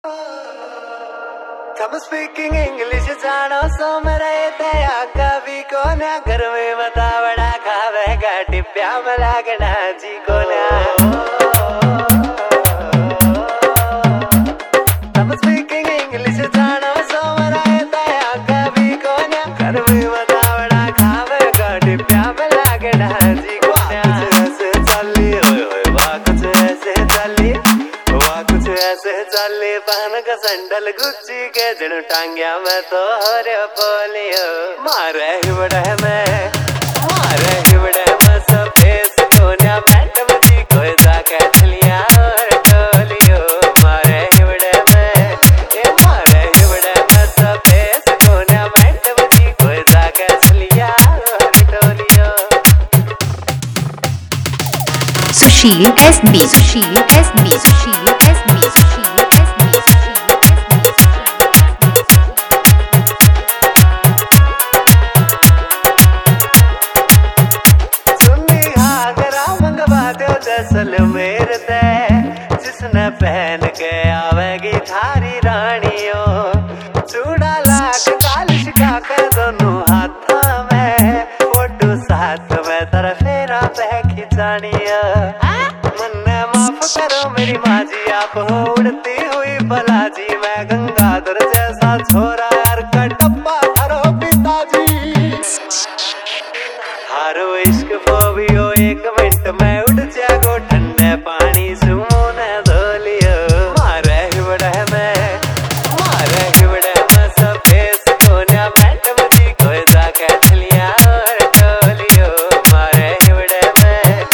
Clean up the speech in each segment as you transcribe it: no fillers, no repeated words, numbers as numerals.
I'm speaking English जानो सो मेरा ये तया कभी को ना घर में बता बड़ा खावेगा टिप्या में लागना जी को ना I'm speaking English जानो सो मेरा ये तया कभी को ना घर में बता बड़ा खावेगा टिप्या में लागना जी को ना ऐसे चली होए वाह कुछ ऐसे चली वाह कुछ ऐसे चली पहन का सैंडल गुच्ची के जिन टांगिया में तो हरे पोलियो मारे हिवड़े में सफेद कोन्या बैठ बची कोई जाके चलिया और टोलियो मारे हिवड़े में सफेद कोन्या बैठ बची कोई जाके चलिया और टोलियो सुशील SB सुशील SB सुशील SB सुशील सलमेर दे जिसने पहन के आवेगी थारी रानियों चूड़ा लाख कालिश खाकर दोनों हाथा में फोटो साथ में तेरा फेरा पे खिंचानिया मन्ने माफ करो मेरी माँ जी आप हो उड़ती हुई बलाजी मैं गंगाधर जैसा छोरा यार का डब्बा हरो पिताजी हारो इश्क फोबियो एक मिनट में उठ जागो ठंडे पानी सुमोने धोलियो मारे हिवड़े में सफेद कोन्या बैठ बची कोई जाके चलिया और टोलियो मारे हिवड़े में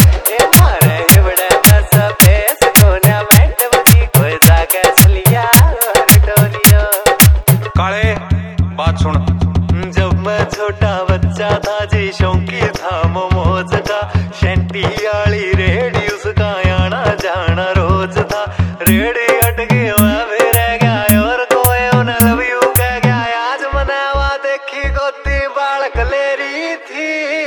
सफेद कोन्या बैठ बची कोई जाके चलिया और टोलियो काले बात सुन जब मैं छोटा बच्चा था जी शौकी था मोमोज का शैंटी वाली रेडी उसका आना जाना रोज था रेडी हट गई मैं भी रह गया और कोई उन्हें लव यू कह गया आज मनावा देखी गोती बालक ले रही थी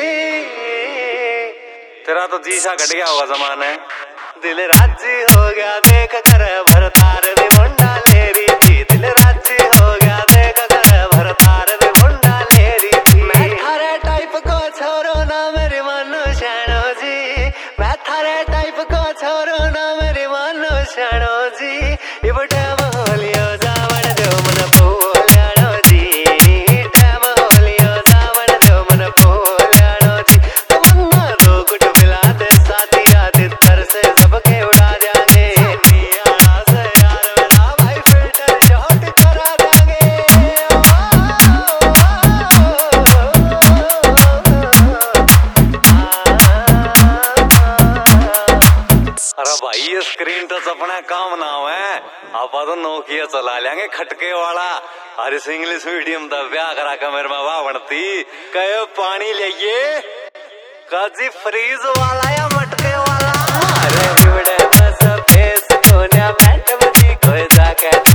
तेरा तो जीसा घट गया होगा जमाने दिल राजी हो गया देख कर भरतार दी मुंडा ले रही थी दिल राजी हो गया देख कर भरतार दी मुंडा ले रही थी मैं थारे टाइप को छोरो ना मेरी मानो शानो जी मैं थारे टाइप को छोरो ना मेरी मानो शानो जी इब टाइम होलियो जावण जो मन पोल्यानो जी टाइम होलियो जावण जो मन पोल्यानो जी तमन्ना दो गुट मिला दे साथी आदि तर से सबके उड़ा जाएंगे नियाना से यार मेरा भाई फिल्टर शॉट करा देंगे अरे भाई ये स्क्रीन टच अपना काम ना है आप तो नोकिया चला लेंगे खटके वाला अरे इंग्लिश मीडियम दा ब्याह करा के मेरे माँ बनती कहे पानी लेइए काजी फ्रीज वाला या मटके वाला अरे हिवड़े में सफेद कोन्या बैठ बची कोई जाके